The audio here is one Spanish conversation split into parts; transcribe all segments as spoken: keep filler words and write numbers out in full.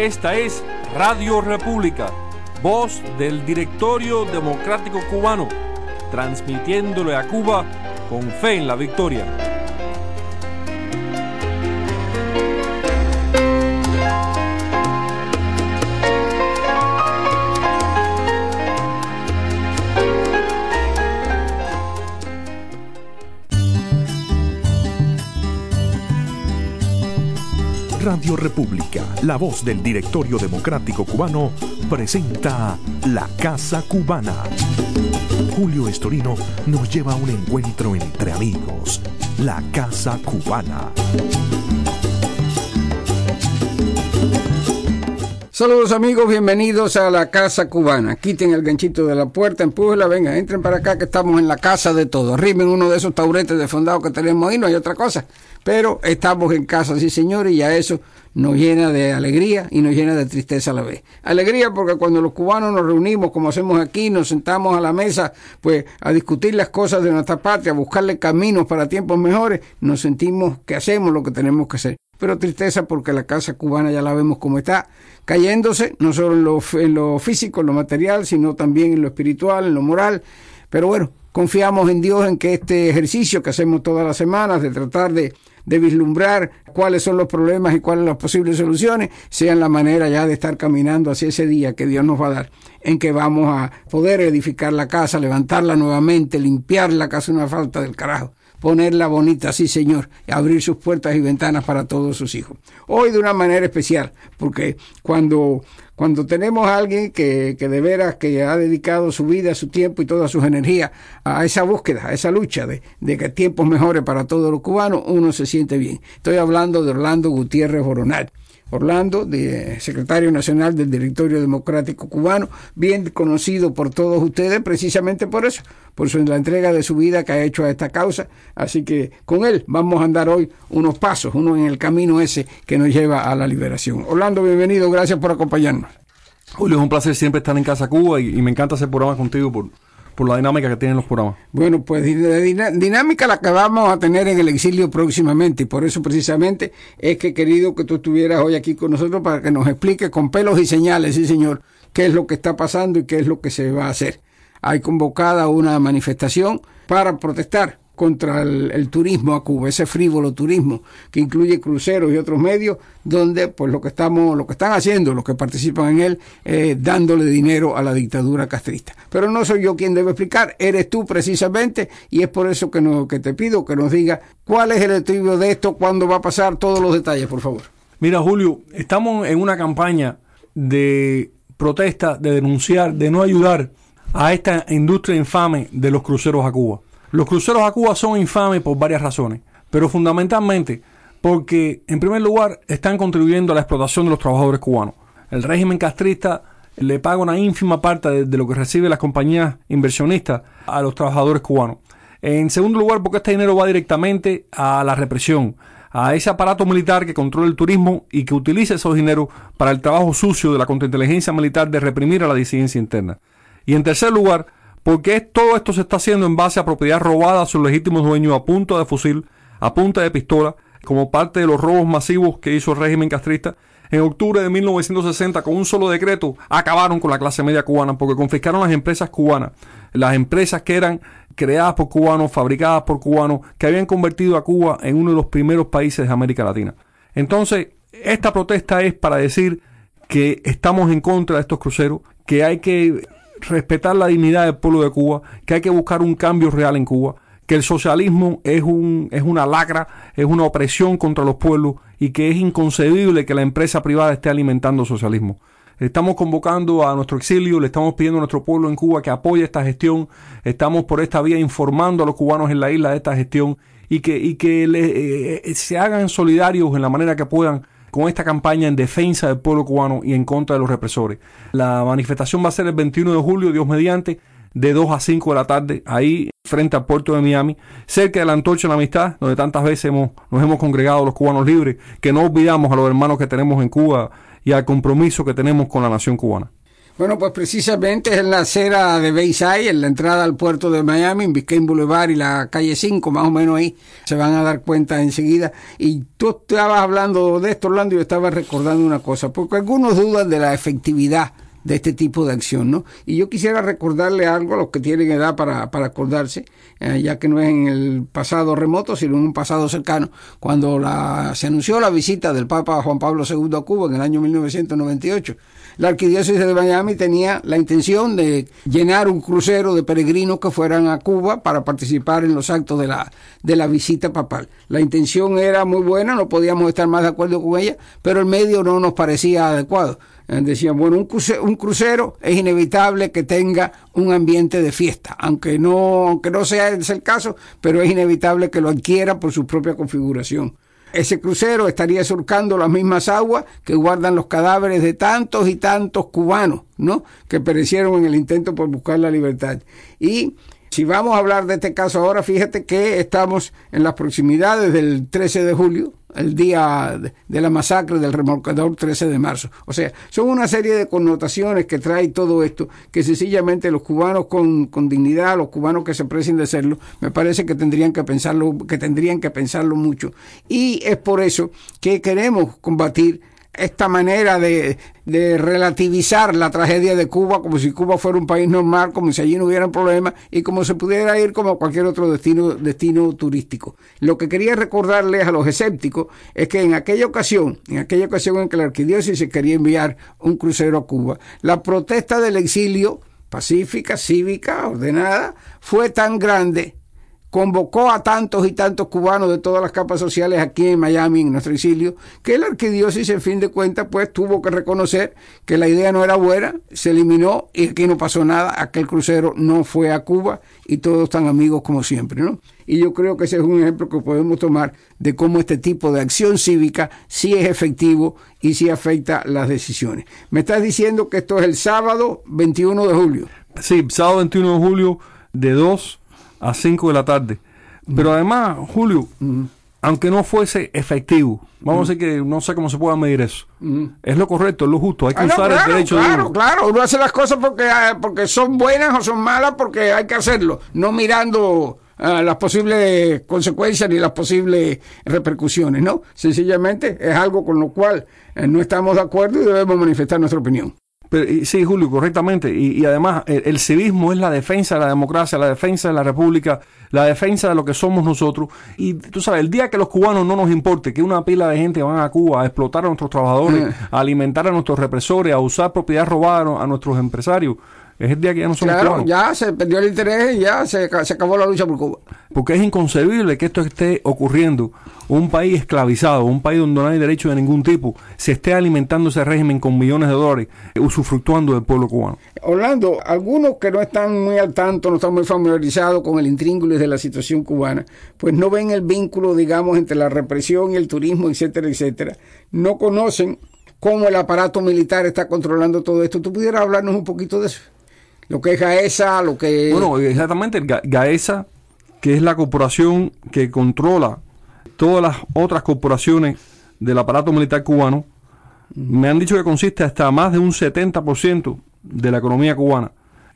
Esta es Radio República, voz del Directorio Democrático Cubano, transmitiéndole a Cuba con fe en la victoria. Radio República, la voz del Directorio Democrático Cubano, presenta La Casa Cubana. Julio Estorino nos lleva a un encuentro entre amigos. La Casa Cubana. Saludos amigos, bienvenidos a La Casa Cubana. Quiten el ganchito de la puerta, empújela, venga, entren para acá que estamos en la casa de todos. Arriben uno de esos tauretes de fondado que tenemos ahí, no hay otra cosa. Pero estamos en casa, sí señores, y a eso nos llena de alegría y nos llena de tristeza a la vez. Alegría porque cuando los cubanos nos reunimos, como hacemos aquí, nos sentamos a la mesa, pues a discutir las cosas de nuestra patria, a buscarle caminos para tiempos mejores, nos sentimos que hacemos lo que tenemos que hacer. Pero tristeza porque la casa cubana ya la vemos como está, cayéndose, no solo en lo, en lo físico, en lo material, sino también en lo espiritual, en lo moral. Pero bueno, confiamos en Dios, en que este ejercicio que hacemos todas las semanas de tratar de, de vislumbrar cuáles son los problemas y cuáles las posibles soluciones, sean la manera ya de estar caminando hacia ese día que Dios nos va a dar, en que vamos a poder edificar la casa, levantarla nuevamente, limpiar la casa, una falta del carajo, ponerla bonita, sí señor, y abrir sus puertas y ventanas para todos sus hijos. Hoy de una manera especial, porque cuando, cuando tenemos a alguien que, que de veras que ha dedicado su vida, su tiempo y todas sus energías a esa búsqueda, a esa lucha de, de que tiempos mejores para todos los cubanos, uno se siente bien. Estoy hablando de Orlando Gutiérrez Boronat. Orlando, de secretario nacional del Directorio Democrático Cubano, bien conocido por todos ustedes precisamente por eso, por su, la entrega de su vida que ha hecho a esta causa. Así que con él vamos a andar hoy unos pasos, uno en el camino ese que nos lleva a la liberación. Orlando, bienvenido, gracias por acompañarnos. Julio, es un placer siempre estar en Casa Cuba y, y me encanta hacer programas contigo por... por la dinámica que tienen los programas. Bueno, pues de dinámica la que vamos a tener en el exilio próximamente, y por eso precisamente es que he querido que tú estuvieras hoy aquí con nosotros para que nos expliques con pelos y señales, sí señor, qué es lo que está pasando y qué es lo que se va a hacer. Hay convocada una manifestación para protestar contra el, el turismo a Cuba, ese frívolo turismo que incluye cruceros y otros medios, donde pues lo que estamos, lo que están haciendo, los que participan en él, eh, dándole dinero a la dictadura castrista. Pero no soy yo quien debe explicar, eres tú precisamente, y es por eso que, no, que te pido que nos diga cuál es el estribo de esto, cuándo va a pasar, todos los detalles, por favor. Mira, Julio, estamos en una campaña de protesta, de denunciar, de no ayudar a esta industria infame de los cruceros a Cuba. Los cruceros a Cuba son infames por varias razones, pero fundamentalmente porque, en primer lugar, están contribuyendo a la explotación de los trabajadores cubanos. El régimen castrista le paga una ínfima parte de, de lo que recibe las compañías inversionistas a los trabajadores cubanos. En segundo lugar, porque este dinero va directamente a la represión, a ese aparato militar que controla el turismo y que utiliza esos dineros para el trabajo sucio de la contrainteligencia militar de reprimir a la disidencia interna. Y en tercer lugar, porque todo esto se está haciendo en base a propiedad robada a sus legítimos dueños a punta de fusil, a punta de pistola, como parte de los robos masivos que hizo el régimen castrista. En octubre de mil novecientos sesenta, con un solo decreto, acabaron con la clase media cubana porque confiscaron las empresas cubanas, las empresas que eran creadas por cubanos, fabricadas por cubanos, que habían convertido a Cuba en uno de los primeros países de América Latina. Entonces, esta protesta es para decir que estamos en contra de estos cruceros, que hay que respetar la dignidad del pueblo de Cuba, que hay que buscar un cambio real en Cuba, que el socialismo es un es una lacra, es una opresión contra los pueblos y que es inconcebible que la empresa privada esté alimentando el socialismo. Estamos convocando a nuestro exilio, le estamos pidiendo a nuestro pueblo en Cuba que apoye esta gestión, estamos por esta vía informando a los cubanos en la isla de esta gestión y que, y que le, eh, se hagan solidarios en la manera que puedan con esta campaña en defensa del pueblo cubano y en contra de los represores. La manifestación va a ser el veintiuno de julio, Dios mediante, de dos a cinco de la tarde, ahí frente al puerto de Miami, cerca de la Antorcha de la Amistad, donde tantas veces hemos, nos hemos congregado los cubanos libres, que no olvidamos a los hermanos que tenemos en Cuba y al compromiso que tenemos con la nación cubana. Bueno, pues precisamente es en la acera de Bayside, en la entrada al puerto de Miami, en Biscayne Boulevard y la calle cinco, más o menos ahí, se van a dar cuenta enseguida. Y tú estabas hablando de esto, Orlando, y yo estaba recordando una cosa, porque algunos dudan de la efectividad de este tipo de acción, ¿no? Y yo quisiera recordarle algo a los que tienen edad para, para acordarse, eh, ya que no es en el pasado remoto, sino en un pasado cercano, cuando la, se anunció la visita del Papa Juan Pablo segundo a Cuba en el año mil novecientos noventa y ocho. La arquidiócesis de Miami tenía la intención de llenar un crucero de peregrinos que fueran a Cuba para participar en los actos de la, de la visita papal. La intención era muy buena, no podíamos estar más de acuerdo con ella, pero el medio no nos parecía adecuado. Decían, bueno, un crucero, un crucero es inevitable que tenga un ambiente de fiesta, aunque no, aunque no sea ese el caso, pero es inevitable que lo adquiera por su propia configuración. Ese crucero estaría surcando las mismas aguas que guardan los cadáveres de tantos y tantos cubanos, ¿no?, que perecieron en el intento por buscar la libertad. Y si vamos a hablar de este caso ahora, fíjate que estamos en las proximidades del trece de julio, el día de la masacre del remolcador trece de marzo. O sea, son una serie de connotaciones que trae todo esto, que sencillamente los cubanos con, con dignidad, los cubanos que se precien de serlo, me parece que tendrían que pensarlo, que tendrían que pensarlo mucho. Y es por eso que queremos combatir esta manera de, de relativizar la tragedia de Cuba como si Cuba fuera un país normal, como si allí no hubiera problemas y como se pudiera ir como cualquier otro destino, destino turístico. Lo que quería recordarles a los escépticos es que en aquella ocasión, en aquella ocasión en que la arquidiócesis quería enviar un crucero a Cuba, la protesta del exilio, pacífica, cívica, ordenada, fue tan grande, convocó a tantos y tantos cubanos de todas las capas sociales aquí en Miami, en nuestro exilio, que la arquidiócesis, en fin de cuentas, pues tuvo que reconocer que la idea no era buena, se eliminó y aquí no pasó nada, aquel crucero no fue a Cuba y todos están amigos como siempre, ¿no? Y yo creo que ese es un ejemplo que podemos tomar de cómo este tipo de acción cívica sí es efectivo y sí afecta las decisiones. Me estás diciendo que esto es el sábado veintiuno de julio. Sí, sábado veintiuno de julio de dos a cinco de la tarde. Pero además, Julio, uh-huh. aunque no fuese efectivo, vamos uh-huh. a decir que no sé cómo se pueda medir eso, uh-huh. es lo correcto, es lo justo, hay que ah, usar no, claro, el derecho claro, de uno. Claro, uno hace las cosas porque, porque son buenas o son malas, porque hay que hacerlo, no mirando uh, las posibles consecuencias ni las posibles repercusiones, ¿no? Sencillamente es algo con lo cual eh, no estamos de acuerdo y debemos manifestar nuestra opinión. Pero, sí, Julio, correctamente. Y, y además, el, el civismo es la defensa de la democracia, la defensa de la república, la defensa de lo que somos nosotros. Y tú sabes, el día que los cubanos no nos importe que una pila de gente van a Cuba a explotar a nuestros trabajadores, a alimentar a nuestros represores, a usar propiedad robada a nuestros empresarios, es el día que ya no somos claro, cubanos. Ya se perdió el interés y ya se, se acabó la lucha por Cuba. Porque es inconcebible que esto esté ocurriendo. Un país esclavizado, un país donde no hay derecho de ningún tipo, se esté alimentando ese régimen con millones de dólares, usufructuando del pueblo cubano. Orlando, algunos que no están muy al tanto, no están muy familiarizados con el intríngulis de la situación cubana, pues no ven el vínculo, digamos, entre la represión y el turismo, etcétera, etcétera. No conocen cómo el aparato militar está controlando todo esto. ¿Tú pudieras hablarnos un poquito de eso? Lo que es GAESA, lo que... Bueno, exactamente, GAESA, que es la corporación que controla todas las otras corporaciones del aparato militar cubano, me han dicho que consiste hasta más de un setenta por ciento de la economía cubana.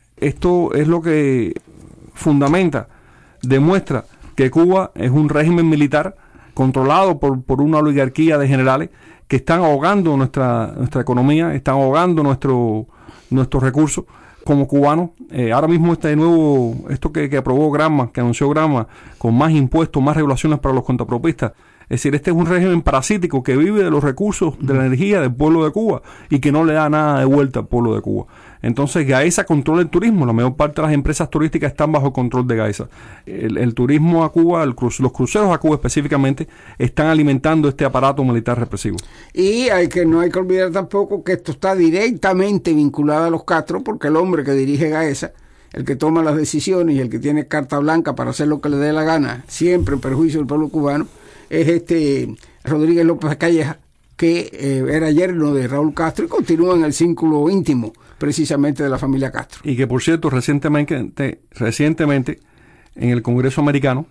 Esto es lo que fundamenta, demuestra que Cuba es un régimen militar controlado por, por una oligarquía de generales que están ahogando nuestra, nuestra economía, están ahogando nuestro, nuestros recursos. Como cubanos, eh, ahora mismo este nuevo, esto que, que aprobó Granma, que anunció Granma, con más impuestos, más regulaciones para los contrapropistas, es decir, este es un régimen parasítico que vive de los recursos, de la energía del pueblo de Cuba y que no le da nada de vuelta al pueblo de Cuba. Entonces GAESA controla el turismo, la mayor parte de las empresas turísticas están bajo el control de GAESA. El, el turismo a Cuba, el cru, los cruceros a Cuba específicamente, están alimentando este aparato militar represivo. Y hay que no hay que olvidar tampoco que esto está directamente vinculado a los Castro, porque el hombre que dirige GAESA, el que toma las decisiones y el que tiene carta blanca para hacer lo que le dé la gana, siempre en perjuicio del pueblo cubano, es este Rodríguez López Calleja, que eh, era yerno de Raúl Castro y continúa en el círculo íntimo precisamente de la familia Castro. Y que por cierto recientemente, recientemente en el Congreso americano,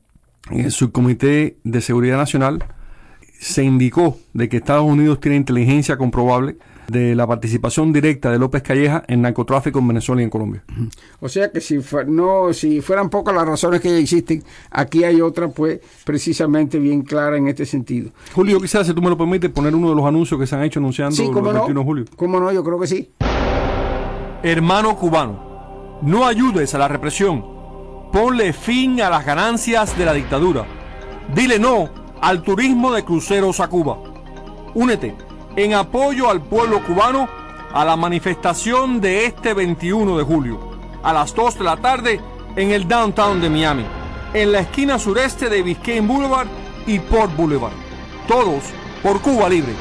en el Subcomité de Seguridad Nacional, se indicó de que Estados Unidos tiene inteligencia comprobable de la participación directa de López Calleja en narcotráfico en Venezuela y en Colombia. O sea que si, fu- no, si fueran pocas las razones que ya existen, aquí hay otra pues precisamente bien clara en este sentido. Julio, quizás si tú me lo permites, poner uno de los anuncios que se han hecho anunciando Sí, los cómo no, veintiuno de julio. cómo no, yo creo que sí. Hermano cubano, no ayudes a la represión. Ponle fin a las ganancias de la dictadura. Dile no al turismo de cruceros a Cuba. Únete en apoyo al pueblo cubano a la manifestación de este veintiuno de julio, a las dos de la tarde en el downtown de Miami, en la esquina sureste de Biscayne Boulevard y Port Boulevard. Todos por Cuba Libre.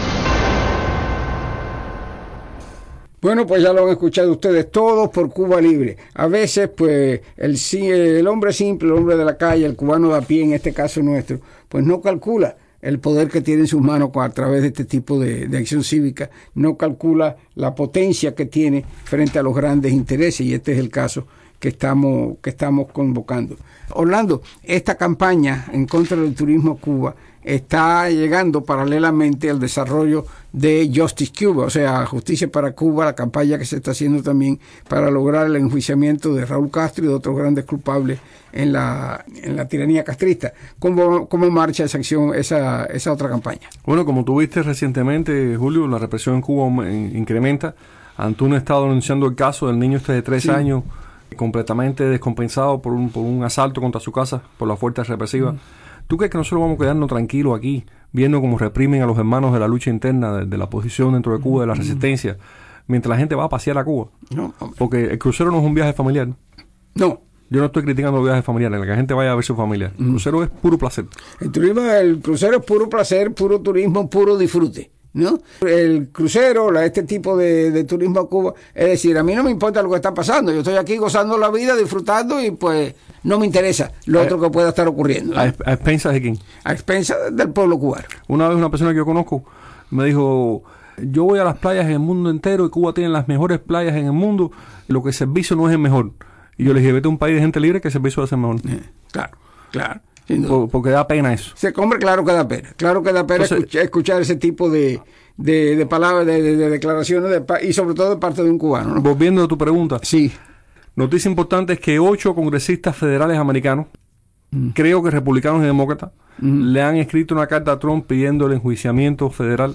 Bueno, pues ya lo han escuchado ustedes, todos por Cuba Libre. A veces, pues, el, el hombre simple, el hombre de la calle, el cubano de a pie, en este caso nuestro, pues no calcula el poder que tiene en sus manos a través de este tipo de, de acción cívica, no calcula la potencia que tiene frente a los grandes intereses, y este es el caso que estamos, que estamos convocando. Orlando, esta campaña en contra del turismo a Cuba está llegando paralelamente al desarrollo de Justice Cuba, o sea, Justicia para Cuba, la campaña que se está haciendo también para lograr el enjuiciamiento de Raúl Castro y de otros grandes culpables en la, en la tiranía castrista. ¿Cómo, cómo marcha esa acción, esa, esa otra campaña? Bueno, como tú viste recientemente, Julio, la represión en Cuba incrementa. Antún ha estado denunciando el caso del niño este de tres sí. años, completamente descompensado por un, por un asalto contra su casa, por la fuerza represiva. Mm. ¿Tú crees que nosotros vamos a quedarnos tranquilos aquí, viendo cómo reprimen a los hermanos de la lucha interna, de, de la oposición dentro de Cuba, de la resistencia, mientras la gente va a pasear a Cuba? No, porque el crucero no es un viaje familiar. No. Yo no estoy criticando los viajes familiares, en que la gente vaya a ver su familia. El crucero es puro placer. El turismo, el crucero es puro placer, puro turismo, puro disfrute, ¿no? El crucero, la, este tipo de, de turismo a Cuba, es decir, a mí no me importa lo que está pasando, yo estoy aquí gozando la vida, disfrutando, y pues no me interesa lo a, otro que pueda estar ocurriendo, ¿no? ¿A, a expensas de quién? A expensas del pueblo cubano. Una vez una persona que yo conozco me dijo: yo voy a las playas en el mundo entero y Cuba tiene las mejores playas en el mundo, y lo que el servicio no es el mejor. Y yo le dije: vete a un país de gente libre que el servicio va a ser mejor. Eh, claro, claro. Por, porque da pena eso. Se compre, claro que da pena. Claro que da pena. Entonces, escuchar, escuchar ese tipo de, de, de palabras, de, de, de declaraciones, de, y sobre todo de parte de un cubano, ¿no? Volviendo a tu pregunta. Sí. Noticia importante es que ocho congresistas federales americanos, mm. creo que republicanos y demócratas, mm. le han escrito una carta a Trump pidiendo el enjuiciamiento federal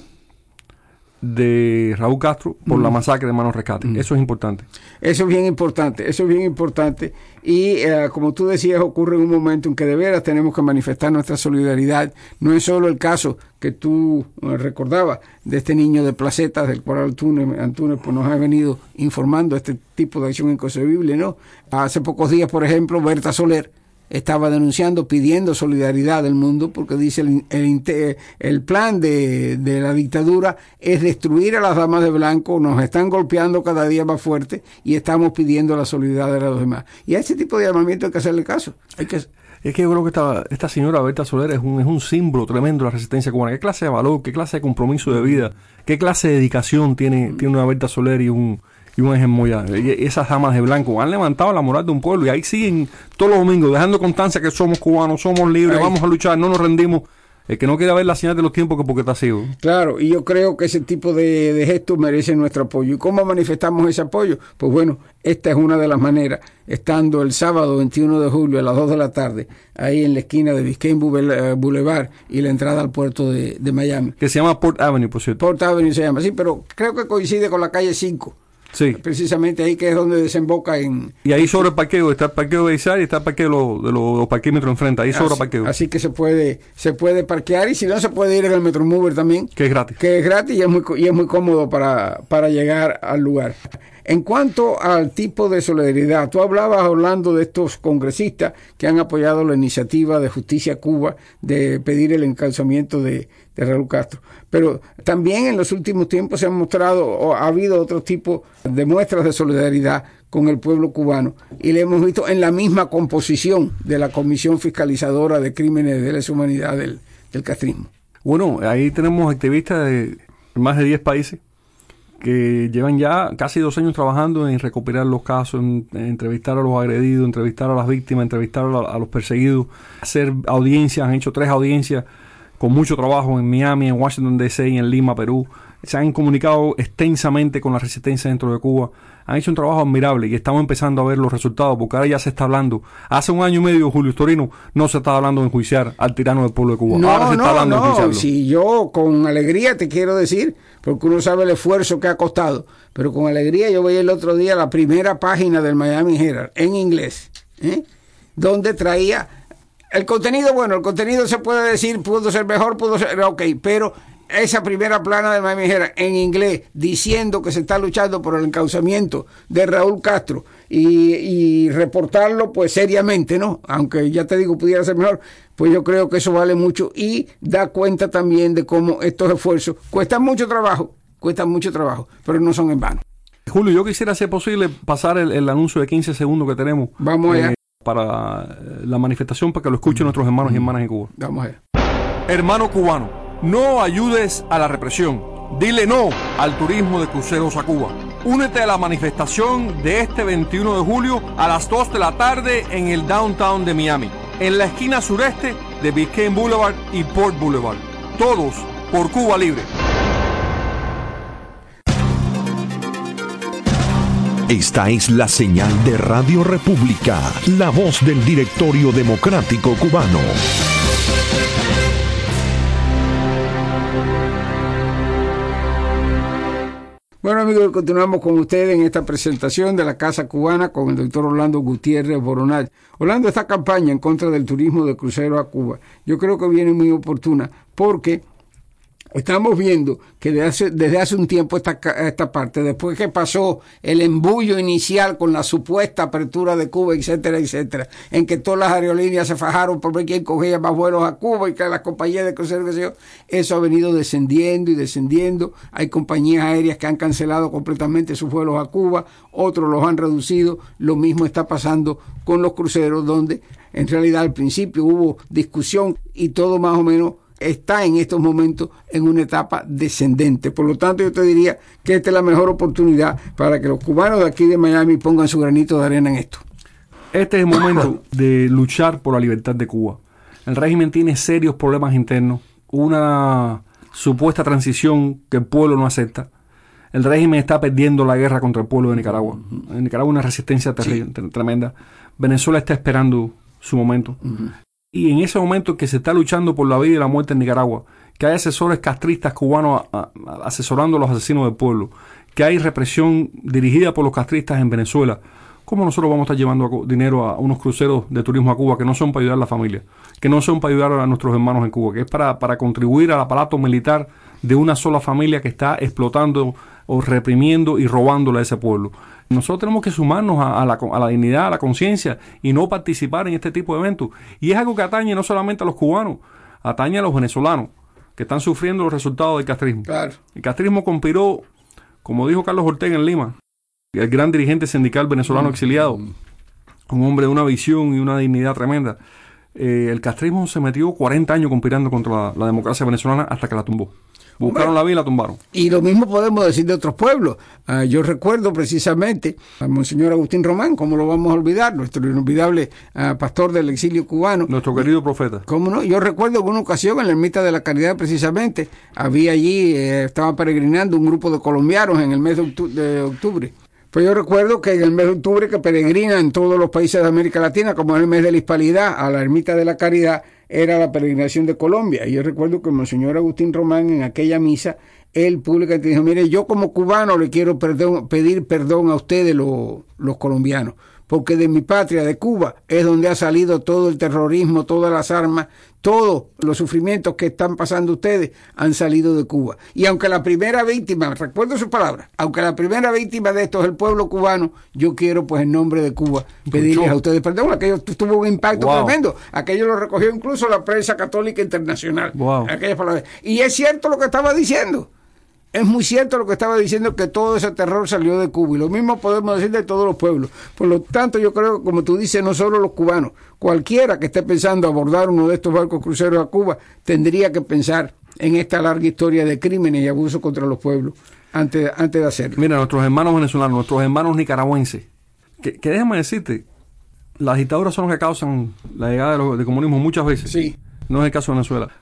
de Raúl Castro por mm. la masacre de Hermano Rescate. Mm. Eso es importante. Eso es bien importante, eso es bien importante. Y eh, como tú decías, ocurre en un momento en que de veras tenemos que manifestar nuestra solidaridad. No es solo el caso que tú eh, recordabas de este niño de Placetas, del cual Antunes, Antunes pues, nos ha venido informando este tipo de acción inconcebible, ¿no? Hace pocos días, por ejemplo, Berta Soler estaba denunciando, pidiendo solidaridad del mundo, porque dice el, el, el plan de, de la dictadura es destruir a las damas de blanco, nos están golpeando cada día más fuerte y estamos pidiendo la solidaridad de los demás. Y a ese tipo de llamamiento hay que hacerle caso. Hay que... Es que yo creo que esta, esta señora Berta Soler es un, es un símbolo tremendo de la resistencia cubana. ¿Qué clase de valor, qué clase de compromiso de vida, qué clase de dedicación tiene, tiene una Berta Soler y un... y un ejemplo ya, esas damas de blanco han levantado la moral de un pueblo y ahí siguen todos los domingos dejando constancia que somos cubanos, somos libres, ahí. Vamos a luchar, no nos rendimos. El que no quiera ver la señal de los tiempos que porque está ciego. Claro, y yo creo que ese tipo de, de gestos merecen nuestro apoyo. ¿Y cómo manifestamos ese apoyo? Pues bueno, esta es una de las maneras, estando el sábado veintiuno de julio a las dos de la tarde, ahí en la esquina de Biscayne Boulevard y la entrada al puerto de, de Miami. Que se llama Port Avenue, por cierto. Port Avenue se llama, sí, pero creo que coincide con la calle cinco. Sí. Precisamente ahí que es donde desemboca en... Y ahí sobre el parqueo, está el parqueo de Isar y está el parqueo de los, de los, los parquímetros enfrente, ahí sobra parqueo. Así que se puede se puede parquear y si no se puede ir en el Metromover también. Que es gratis. Que es gratis y es muy, y es muy cómodo para, para llegar al lugar. En cuanto al tipo de solidaridad, tú hablabas, hablando de estos congresistas que han apoyado la iniciativa de Justicia Cuba de pedir el encauzamiento de, de Raúl Castro. Pero también en los últimos tiempos se han mostrado, o ha habido otro tipo de muestras de solidaridad con el pueblo cubano. Y le hemos visto en la misma composición de la Comisión Fiscalizadora de Crímenes de Lesa Humanidad del, del castrismo. Bueno, ahí tenemos activistas de más de diez países que llevan ya casi dos años trabajando en recopilar los casos, en, en entrevistar a los agredidos, entrevistar a las víctimas, entrevistar a, a los perseguidos, hacer audiencias. Han hecho tres audiencias con mucho trabajo en Miami, en Washington D C y en Lima, Perú, se han comunicado extensamente con la resistencia dentro de Cuba, han hecho un trabajo admirable y estamos empezando a ver los resultados, porque ahora ya se está hablando. Hace un año y medio, Julio Estorino, no se estaba hablando de enjuiciar al tirano del pueblo de Cuba. No, ahora se no, está hablando no, de enjuiciarlo. Si yo con alegría te quiero decir, porque uno sabe el esfuerzo que ha costado, pero con alegría yo veía el otro día la primera página del Miami Herald en inglés, ¿eh? donde traía el contenido. Bueno, el contenido se puede decir, pudo ser mejor, pudo ser, ok, pero esa primera plana de Miami Herald en inglés diciendo que se está luchando por el encauzamiento de Raúl Castro y, y reportarlo pues seriamente, ¿no? Aunque ya te digo, pudiera ser mejor, pues yo creo que eso vale mucho y da cuenta también de cómo estos esfuerzos cuestan mucho trabajo, cuestan mucho trabajo, pero no son en vano. Julio, yo quisiera, si es posible, pasar el, el anuncio de quince segundos que tenemos. Vamos allá. Eh, para la manifestación, para que lo escuchen nuestros hermanos y hermanas en Cuba. Vamos allá. Hermano cubano, no ayudes a la represión. Dile no al turismo de cruceros a Cuba. Únete a la manifestación de este veintiuno de julio a las dos de la tarde en el downtown de Miami, en la esquina sureste de Biscayne Boulevard y Port Boulevard. Todos por Cuba Libre. Esta es la señal de Radio República, la voz del Directorio Democrático Cubano. Bueno, amigos, continuamos con ustedes en esta presentación de la Casa Cubana con el doctor Orlando Gutiérrez Boronat. Orlando, esta campaña en contra del turismo de crucero a Cuba, yo creo que viene muy oportuna porque estamos viendo que desde hace, desde hace un tiempo esta, esta parte, después que pasó el embullo inicial con la supuesta apertura de Cuba, etcétera, etcétera, en que todas las aerolíneas se fajaron por ver quién cogía más vuelos a Cuba y que las compañías de cruceros, qué sé yo, eso ha venido descendiendo y descendiendo. Hay compañías aéreas que han cancelado completamente sus vuelos a Cuba, otros los han reducido. Lo mismo está pasando con los cruceros, donde en realidad al principio hubo discusión y todo más o menos está en estos momentos en una etapa descendente. Por lo tanto, yo te diría que esta es la mejor oportunidad para que los cubanos de aquí de Miami pongan su granito de arena en esto. Este es el momento de luchar por la libertad de Cuba. El régimen tiene serios problemas internos, una supuesta transición que el pueblo no acepta. El régimen está perdiendo la guerra contra el pueblo de Nicaragua. En Nicaragua una resistencia terrible, sí. tremenda. Venezuela está esperando su momento. Uh-huh. Y en ese momento que se está luchando por la vida y la muerte en Nicaragua, que hay asesores castristas cubanos a, a, asesorando a los asesinos del pueblo, que hay represión dirigida por los castristas en Venezuela, ¿cómo nosotros vamos a estar llevando dinero a unos cruceros de turismo a Cuba que no son para ayudar a la familia, que no son para ayudar a nuestros hermanos en Cuba, que es para, para contribuir al aparato militar de una sola familia que está explotando o reprimiendo y robándole a ese pueblo? Nosotros tenemos que sumarnos a, a, la, a la dignidad, a la conciencia y no participar en este tipo de eventos. Y es algo que atañe no solamente a los cubanos, atañe a los venezolanos que están sufriendo los resultados del castrismo. Claro. El castrismo conspiró, como dijo Carlos Ortega en Lima, el gran dirigente sindical venezolano mm. exiliado, un hombre de una visión y una dignidad tremenda. Eh, el castrismo se metió cuarenta años conspirando contra la, la democracia venezolana hasta que la tumbó. Buscaron la vida y la tumbaron. Y lo mismo podemos decir de otros pueblos. Uh, yo recuerdo precisamente a Monseñor Agustín Román, ¿cómo lo vamos a olvidar? Nuestro inolvidable uh, pastor del exilio cubano. Nuestro querido profeta. ¿Cómo no? Yo recuerdo que una ocasión en la Ermita de la Caridad precisamente, había allí, eh, estaba peregrinando un grupo de colombianos en el mes de, octu- de octubre. Pues yo recuerdo que en el mes de octubre, que peregrinan en todos los países de América Latina, como en el mes de la Hispanidad, a la Ermita de la Caridad, era la peregrinación de Colombia. Y yo recuerdo que el Monseñor Agustín Román, en aquella misa, él públicamente dijo: mire, yo como cubano le quiero perdón, pedir perdón a ustedes los, los colombianos, porque de mi patria, de Cuba, es donde ha salido todo el terrorismo, todas las armas, todos los sufrimientos que están pasando ustedes han salido de Cuba. Y aunque la primera víctima, recuerdo sus palabras, aunque la primera víctima de esto es el pueblo cubano, yo quiero pues en nombre de Cuba pedirles a ustedes perdón. Aquello tuvo un impacto wow. tremendo. Aquello lo recogió incluso la prensa católica internacional. Wow. Aquellas palabras. Y es cierto lo que estaba diciendo. Es muy cierto lo que estaba diciendo, que todo ese terror salió de Cuba, y lo mismo podemos decir de todos los pueblos. Por lo tanto, yo creo que, como tú dices, no solo los cubanos, cualquiera que esté pensando abordar uno de estos barcos cruceros a Cuba tendría que pensar en esta larga historia de crímenes y abusos contra los pueblos antes, antes de hacerlo. Mira, nuestros hermanos venezolanos, nuestros hermanos nicaragüenses, que, que déjame decirte, las dictaduras son las que causan la llegada de los, del comunismo muchas veces. Sí. No es el caso de Venezuela.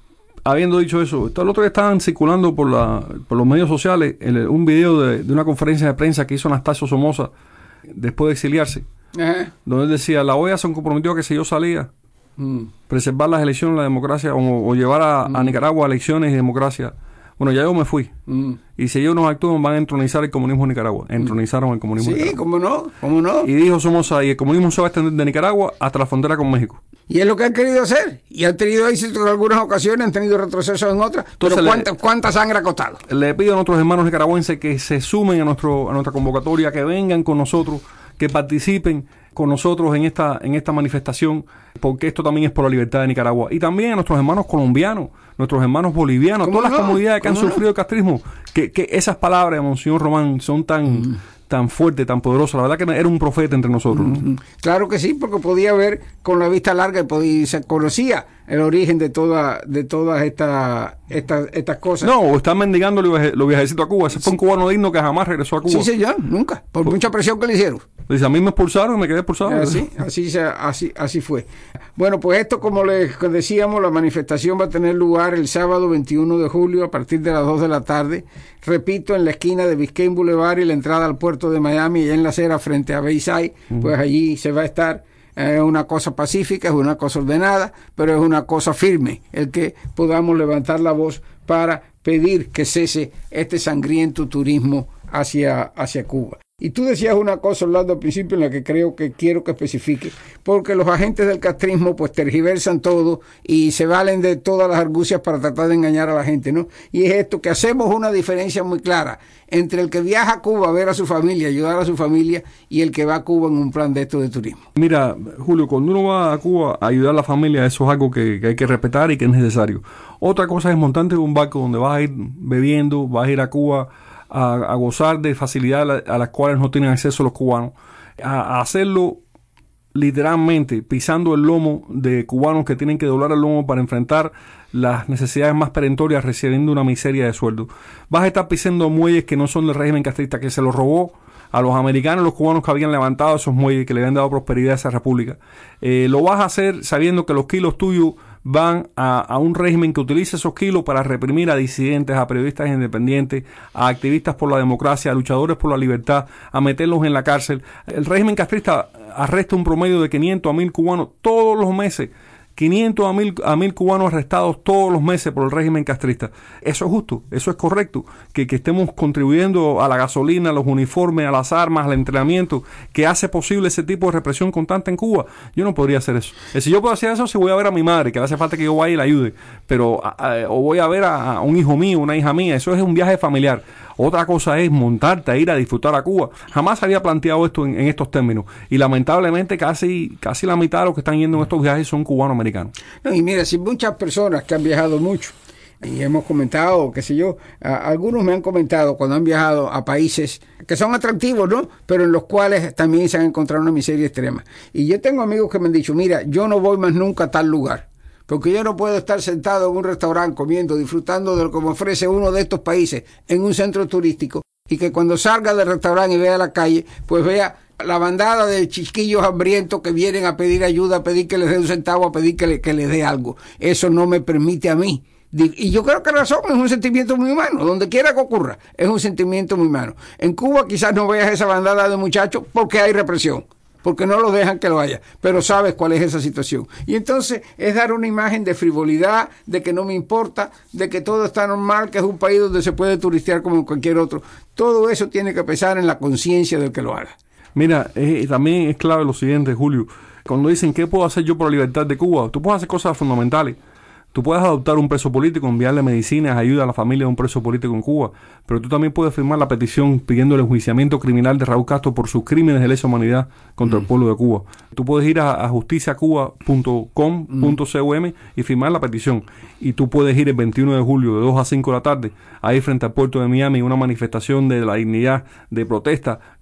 habiendo dicho eso, el otro día estaban circulando por la por los medios sociales el, un video de, de una conferencia de prensa que hizo Anastasio Somoza después de exiliarse, uh-huh. donde él decía, la O E A se comprometió a que si yo salía, mm. preservar las elecciones, la democracia, o, o llevar a, mm. a Nicaragua a elecciones y democracia. Bueno, ya yo me fui. Mm. Y si ellos no actúan, van a entronizar el comunismo en Nicaragua. Entronizaron el comunismo sí, en Nicaragua. cómo no, cómo no. Y dijo Somoza, y el comunismo se va a extender de Nicaragua hasta la frontera con México. Y es lo que han querido hacer. Y han tenido éxito en algunas ocasiones, han tenido retrocesos en otras. Entonces, pero ¿cuánta, le, ¿cuánta sangre ha costado? Le pido a nuestros hermanos nicaragüenses que se sumen a, nuestro, a nuestra convocatoria, que vengan con nosotros, que participen con nosotros en esta en esta manifestación, porque esto también es por la libertad de Nicaragua. Y también a nuestros hermanos colombianos, nuestros hermanos bolivianos, todas no? las comunidades que han no? sufrido el castrismo, que, que esas palabras, Monseñor Román, son tan... Mm. tan fuerte, tan poderoso. La verdad que era un profeta entre nosotros, ¿no? Mm-hmm. Claro que sí, porque podía ver con la vista larga y, podía, y se conocía el origen de toda, de todas estas estas estas cosas. No, o están mendigando los viajecitos a Cuba. Ese fue un cubano digno que jamás regresó a Cuba. Sí, señor, nunca, por, por mucha presión que le hicieron. Dice, a mí me expulsaron y me quedé expulsado. Así, así, así, así fue. Bueno, pues esto, como les decíamos, la manifestación va a tener lugar el sábado veintiuno de julio a partir de las dos de la tarde. Repito, en la esquina de Biscayne Boulevard y la entrada al puerto de Miami, y en la acera frente a Bayside, uh-huh. pues allí se va a estar. Es una cosa pacífica, es una cosa ordenada, pero es una cosa firme, el que podamos levantar la voz para pedir que cese este sangriento turismo hacia, hacia Cuba. Y tú decías una cosa, Orlando, al principio, en la que creo que quiero que especifique, porque los agentes del castrismo pues tergiversan todo y se valen de todas las argucias para tratar de engañar a la gente, ¿no? Y es esto, que hacemos una diferencia muy clara entre el que viaja a Cuba a ver a su familia, ayudar a su familia, y el que va a Cuba en un plan de esto de turismo. Mira, Julio, cuando uno va a Cuba a ayudar a la familia, eso es algo que, que hay que respetar y que es necesario. Otra cosa es montarte en un barco donde vas a ir bebiendo, vas a ir a Cuba A, a gozar de facilidades a las cuales no tienen acceso los cubanos, a, a hacerlo literalmente pisando el lomo de cubanos que tienen que doblar el lomo para enfrentar las necesidades más perentorias, recibiendo una miseria de sueldo. Vas a estar pisando muelles que no son del régimen castrista, que se los robó a los americanos, los cubanos que habían levantado esos muelles, que le habían dado prosperidad a esa república. Eh, lo vas a hacer sabiendo que los kilos tuyos van a, a un régimen que utiliza esos kilos para reprimir a disidentes, a periodistas independientes, a activistas por la democracia, a luchadores por la libertad, a meterlos en la cárcel. El régimen castrista arresta un promedio de quinientos a mil cubanos todos los meses. quinientos a mil, a mil cubanos arrestados todos los meses por el régimen castrista. Eso es justo, eso es correcto, que, que estemos contribuyendo a la gasolina, a los uniformes, a las armas, al entrenamiento, que hace posible ese tipo de represión constante en Cuba. Yo no podría hacer eso. Eh, si yo puedo hacer eso, si voy a ver a mi madre, que le hace falta que yo vaya y la ayude, pero a, a, o voy a ver a, a un hijo mío, una hija mía, eso es un viaje familiar. Otra cosa es montarte a ir a disfrutar a Cuba. Jamás había planteado esto en, en estos términos. Y lamentablemente casi casi la mitad de los que están yendo en estos viajes son cubanos americanos. No, y mira, si muchas personas que han viajado mucho, y hemos comentado, qué sé yo, a, algunos me han comentado cuando han viajado a países que son atractivos, ¿no? Pero en los cuales también se han encontrado una miseria extrema. Y yo tengo amigos que me han dicho, mira, yo no voy más nunca a tal lugar, porque yo no puedo estar sentado en un restaurante comiendo, disfrutando de lo que me ofrece uno de estos países en un centro turístico, y que cuando salga del restaurante y vea la calle, pues vea la bandada de chiquillos hambrientos que vienen a pedir ayuda, a pedir que les dé un centavo, a pedir que, le, que les dé algo. Eso no me permite a mí. Y yo creo que la razón es un sentimiento muy humano, donde quiera que ocurra, es un sentimiento muy humano. En Cuba quizás no veas esa bandada de muchachos porque hay represión, porque no lo dejan que lo haya, pero sabes cuál es esa situación. Y entonces es dar una imagen de frivolidad, de que no me importa, de que todo está normal, que es un país donde se puede turistear como en cualquier otro. Todo eso tiene que pesar en la conciencia del que lo haga. Mira, eh, también es clave lo siguiente, Julio. Cuando dicen, ¿qué puedo hacer yo por la libertad de Cuba? Tú puedes hacer cosas fundamentales. Tú puedes adoptar un preso político, enviarle medicinas, ayuda a la familia de un preso político en Cuba, pero tú también puedes firmar la petición pidiendo el enjuiciamiento criminal de Raúl Castro por sus crímenes de lesa humanidad contra mm. el pueblo de Cuba. Tú puedes ir a, a justicia cuba punto com punto com y firmar la petición. Y tú puedes ir el veintiuno de julio de dos a cinco de la tarde, ahí frente al puerto de Miami, una manifestación de la dignidad, de protesta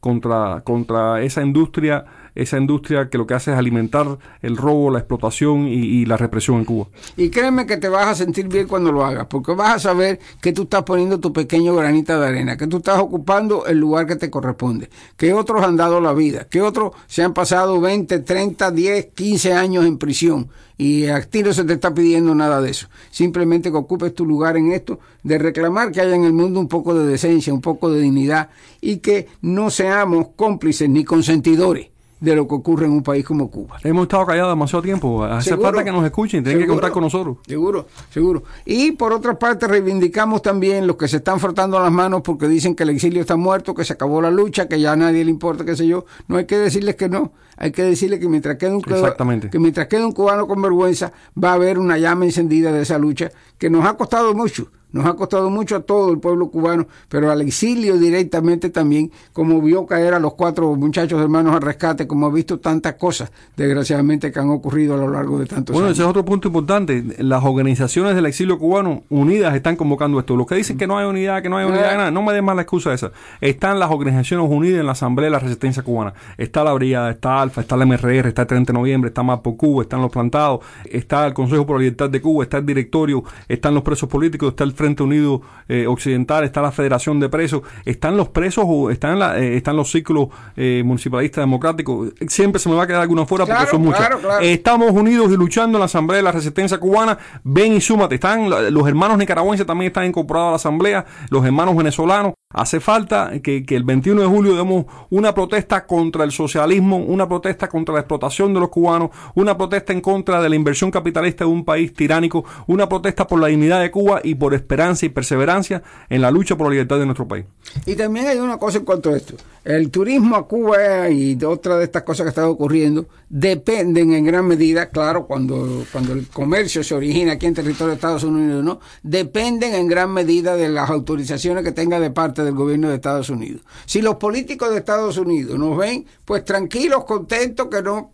contra, contra esa industria, esa industria que lo que hace es alimentar el robo, la explotación y, y la represión en Cuba. Y créeme que te vas a sentir bien cuando lo hagas, porque vas a saber que tú estás poniendo tu pequeño granito de arena, que tú estás ocupando el lugar que te corresponde, que otros han dado la vida, que otros se han pasado veinte, treinta, diez, quince años en prisión, y a ti no se te está pidiendo nada de eso. Simplemente que ocupes tu lugar en esto, de reclamar que haya en el mundo un poco de decencia, un poco de dignidad, y que no seamos cómplices ni consentidores de lo que ocurre en un país como Cuba. Hemos estado callados demasiado tiempo. Hace ¿Seguro? falta que nos escuchen, tienen ¿Seguro? que contar con nosotros. Seguro, seguro. Y por otra parte reivindicamos también los que se están frotando las manos porque dicen que el exilio está muerto, que se acabó la lucha, que ya a nadie le importa, qué sé yo. No hay que decirles que no. Hay que decirles que mientras quede un, que mientras quede un cubano con vergüenza, va a haber una llama encendida de esa lucha que nos ha costado mucho. Nos ha costado mucho a todo el pueblo cubano, pero al exilio directamente también, como vio caer a los cuatro muchachos hermanos al rescate, como ha visto tantas cosas, desgraciadamente, que han ocurrido a lo largo de tantos bueno, años. Bueno, ese es otro punto importante. Las organizaciones del exilio cubano unidas están convocando esto. Los que dicen que no hay unidad, que no hay unidad, nada, no me den más la excusa esa. Están las organizaciones unidas en la Asamblea de la Resistencia Cubana. Está la Brigada, está Alfa, está la M R R, está el treinta de noviembre, está Más por Cuba, están los plantados, está el Consejo por la Libertad de Cuba, está el directorio, están los presos políticos, está el Frente Unido eh, Occidental, está la Federación de Presos, están los presos, están, la, eh, están los círculos eh, municipalistas democráticos. Siempre se me va a quedar alguno fuera porque claro, son muchos. Claro, claro. Estamos unidos y luchando en la Asamblea de la Resistencia Cubana. Ven y súmate. Están los hermanos nicaragüenses, también están incorporados a la Asamblea, los hermanos venezolanos. Hace falta que, que el veintiuno de julio demos una protesta contra el socialismo, una protesta contra la explotación de los cubanos, una protesta en contra de la inversión capitalista de un país tiránico, una protesta por la dignidad de Cuba y por esperanza y perseverancia en la lucha por la libertad de nuestro país. Y también hay una cosa en cuanto a esto. El turismo a Cuba y de otra de estas cosas que están ocurriendo dependen en gran medida, claro, cuando, cuando el comercio se origina aquí en territorio de Estados Unidos, ¿no? Dependen en gran medida de las autorizaciones que tenga de parte del gobierno de Estados Unidos. Si los políticos de Estados Unidos nos ven, pues tranquilos, contentos, que no,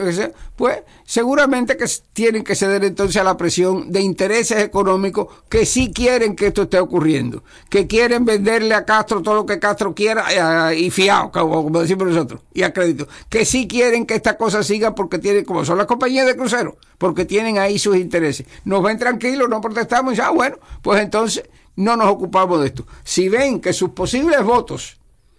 pues seguramente que tienen que ceder entonces a la presión de intereses económicos que sí quieren que esto esté ocurriendo, que quieren venderle a Castro todo lo que Castro quiera eh, y fiado, como, como decimos nosotros, y a crédito, que sí quieren que esta cosa siga porque tienen, como son las compañías de cruceros, porque tienen ahí sus intereses. Nos ven tranquilos, no protestamos y ya, bueno, pues entonces no nos ocupamos de esto. Si ven que sus posibles votos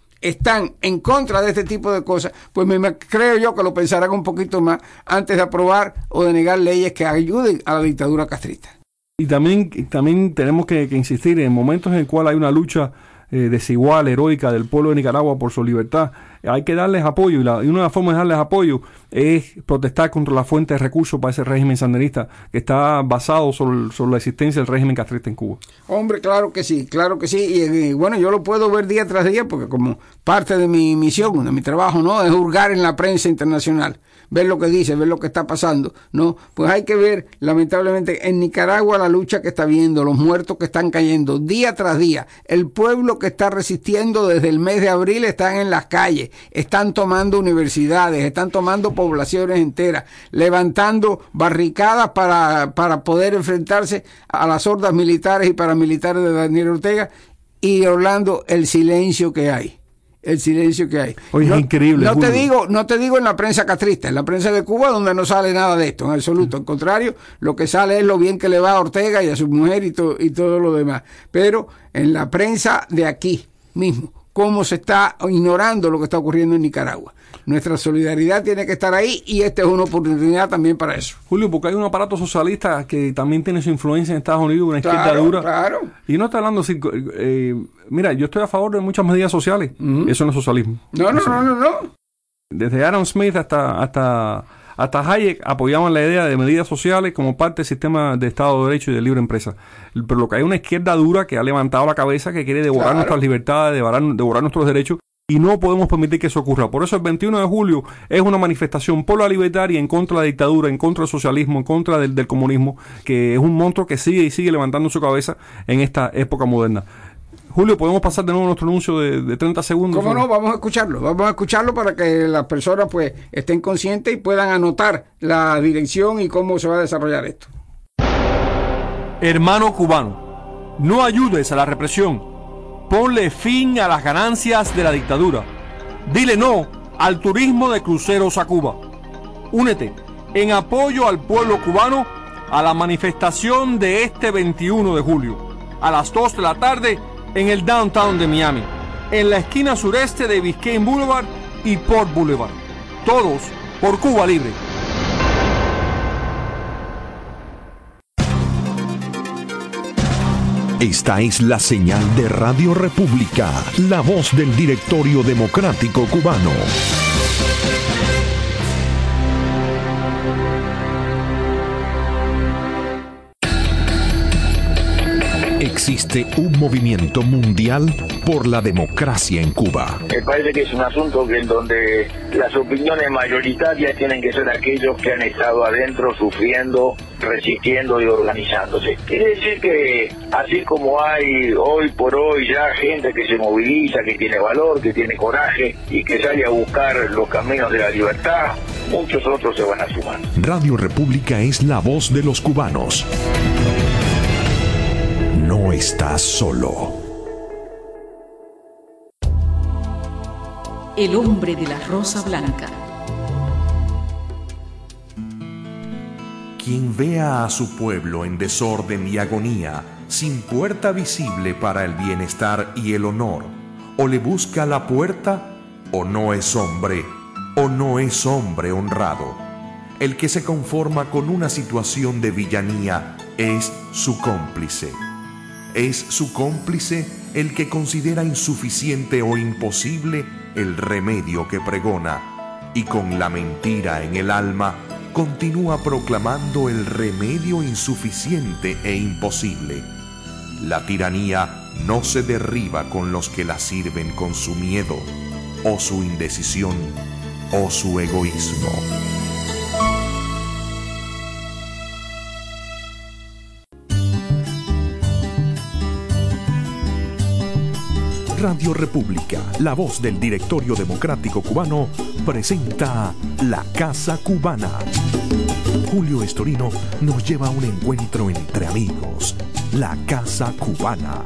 están en contra de este tipo de cosas, pues me, me creo yo que lo pensarán un poquito más antes de aprobar o de negar leyes que ayuden a la dictadura castrista. Y también, también tenemos que, que insistir en momentos en el cual hay una lucha eh, desigual, heroica del pueblo de Nicaragua por su libertad. Hay que darles apoyo y, la, y una de las formas de darles apoyo es protestar contra la fuente de recursos para ese régimen sandinista que está basado sobre, sobre la existencia del régimen castrista en Cuba. Hombre, claro que sí, claro que sí. Y, y bueno, yo lo puedo ver día tras día porque como parte de mi misión, de mi trabajo, ¿no? Es hurgar en la prensa internacional, ver lo que dice, ver lo que está pasando, ¿no? Pues hay que ver, lamentablemente, en Nicaragua la lucha que está viendo, los muertos que están cayendo día tras día, el pueblo que está resistiendo desde el mes de abril están en las calles, están tomando universidades, están tomando poblaciones enteras, levantando barricadas para, para poder enfrentarse a las hordas militares y paramilitares de Daniel Ortega. Y Orlando, el silencio que hay. El silencio que hay. Oye, no, es increíble. No te digo, no te digo en la prensa castrista, en la prensa de Cuba donde no sale nada de esto, en absoluto. Al contrario, lo que sale es lo bien que le va a Ortega y a su mujer y, to, y todo lo demás. Pero en la prensa de aquí mismo, cómo se está ignorando lo que está ocurriendo en Nicaragua. Nuestra solidaridad tiene que estar ahí y esta es una oportunidad también para eso. Julio, porque hay un aparato socialista que también tiene su influencia en Estados Unidos, una izquierda claro, dura. Claro. Y no está hablando así, eh, mira, yo estoy a favor de muchas medidas sociales. Uh-huh. Eso no es socialismo. No, no, eso, no, no, no. Desde Adam Smith hasta hasta hasta Hayek apoyaban la idea de medidas sociales como parte del sistema de Estado de Derecho y de libre empresa. Pero lo que hay una izquierda dura que ha levantado la cabeza, que quiere devorar claro. nuestras libertades, devorar, devorar nuestros derechos, y no podemos permitir que eso ocurra. Por eso el veintiuno de julio es una manifestación por la libertad y en contra de la dictadura, en contra del socialismo, en contra del, del comunismo, que es un monstruo que sigue y sigue levantando su cabeza en esta época moderna. Julio, ¿podemos pasar de nuevo nuestro anuncio de, de treinta segundos? ¿Cómo no? Vamos a escucharlo. Vamos a escucharlo para que las personas pues estén conscientes y puedan anotar la dirección y cómo se va a desarrollar esto. Hermano cubano, no ayudes a la represión. Ponle fin a las ganancias de la dictadura. Dile no al turismo de cruceros a Cuba. Únete en apoyo al pueblo cubano a la manifestación de este veintiuno de julio, a las dos de la tarde en el downtown de Miami, en la esquina sureste de Biscayne Boulevard y Port Boulevard. Todos por Cuba Libre. Esta es la señal de Radio República, la voz del Directorio Democrático Cubano. Existe un movimiento mundial por la democracia en Cuba. Me parece que es un asunto que en donde las opiniones mayoritarias tienen que ser aquellos que han estado adentro sufriendo, resistiendo y organizándose. Quiere decir que así como hay hoy por hoy ya gente que se moviliza, que tiene valor, que tiene coraje y que sale a buscar los caminos de la libertad, muchos otros se van a sumar. Radio República es la voz de los cubanos. No estás solo. El hombre de la rosa blanca. Quien vea a su pueblo en desorden y agonía, sin puerta visible para el bienestar y el honor, o le busca la puerta, o no es hombre, o no es hombre honrado. El que se conforma con una situación de villanía es su cómplice. Es su cómplice el que considera insuficiente o imposible el remedio que pregona, y con la mentira en el alma continúa proclamando el remedio insuficiente e imposible. La tiranía no se derriba con los que la sirven con su miedo, o su indecisión, o su egoísmo. Radio República, la voz del Directorio Democrático Cubano, presenta La Casa Cubana. Julio Estorino nos lleva a un encuentro entre amigos. La Casa Cubana.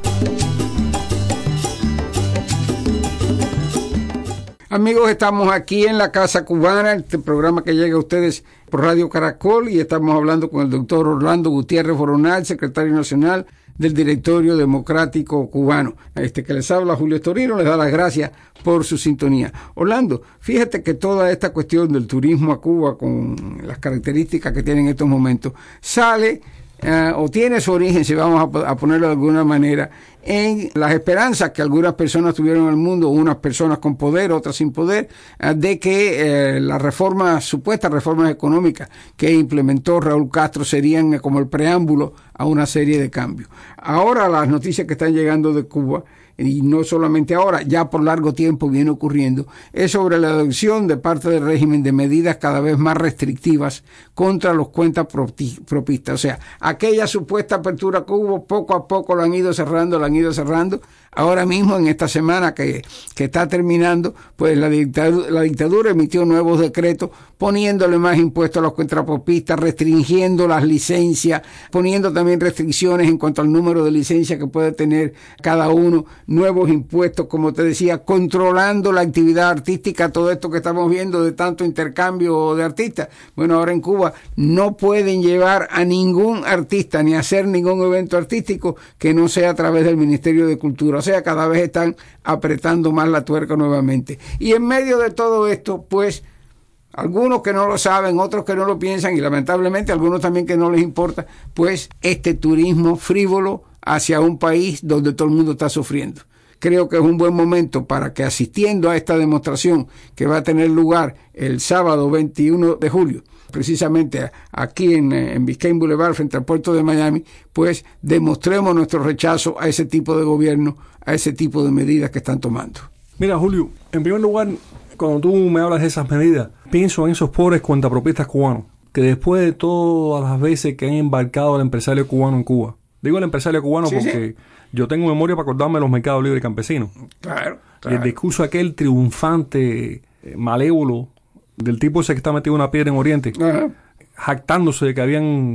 Amigos, estamos aquí en la Casa Cubana, este programa que llega a ustedes por Radio Caracol, y estamos hablando con el doctor Orlando Gutiérrez Boronal, secretario nacional del Directorio Democrático Cubano. Este que les habla, Julio Estorino, les da las gracias por su sintonía. Orlando, fíjate que toda esta cuestión del turismo a Cuba, con las características que tiene en estos momentos, sale Uh, o tiene su origen, si vamos a, a ponerlo de alguna manera, en las esperanzas que algunas personas tuvieron en el mundo, unas personas con poder, otras sin poder, uh, de que uh, las reformas, supuestas reformas económicas que implementó Raúl Castro serían uh, como el preámbulo a una serie de cambios. Ahora las noticias que están llegando de Cuba, y no solamente ahora, ya por largo tiempo viene ocurriendo, es sobre la adopción de parte del régimen de medidas cada vez más restrictivas contra los cuentas propistas. O sea, aquella supuesta apertura que hubo, poco a poco la han ido cerrando, la han ido cerrando. Ahora mismo, en esta semana que, que está terminando, pues la dictadura, la dictadura emitió nuevos decretos poniéndole más impuestos a los cuentapropistas, restringiendo las licencias, poniendo también restricciones en cuanto al número de licencias que puede tener cada uno, nuevos impuestos, como te decía, controlando la actividad artística, todo esto que estamos viendo de tanto intercambio de artistas. Bueno, ahora en Cuba no pueden llevar a ningún artista ni hacer ningún evento artístico que no sea a través del Ministerio de Cultura. O sea, cada vez están apretando más la tuerca nuevamente. Y en medio de todo esto, pues, algunos que no lo saben, otros que no lo piensan, y lamentablemente algunos también que no les importa, pues, este turismo frívolo hacia un país donde todo el mundo está sufriendo. Creo que es un buen momento para que, asistiendo a esta demostración que va a tener lugar el sábado veintiuno de julio, precisamente aquí en, en Biscayne Boulevard, frente al puerto de Miami, pues demostremos nuestro rechazo a ese tipo de gobierno, a ese tipo de medidas que están tomando. Mira, Julio, en primer lugar, cuando tú me hablas de esas medidas, pienso en esos pobres cuentapropistas cubanos, que después de todas las veces que han embarcado al empresario cubano en Cuba, digo el empresario cubano sí, porque sí. Yo tengo memoria para acordarme de los mercados libres campesinos. Claro, claro. Y el discurso aquel triunfante, malévolo, del tipo ese que está metido en una piedra en Oriente, uh-huh. jactándose de que habían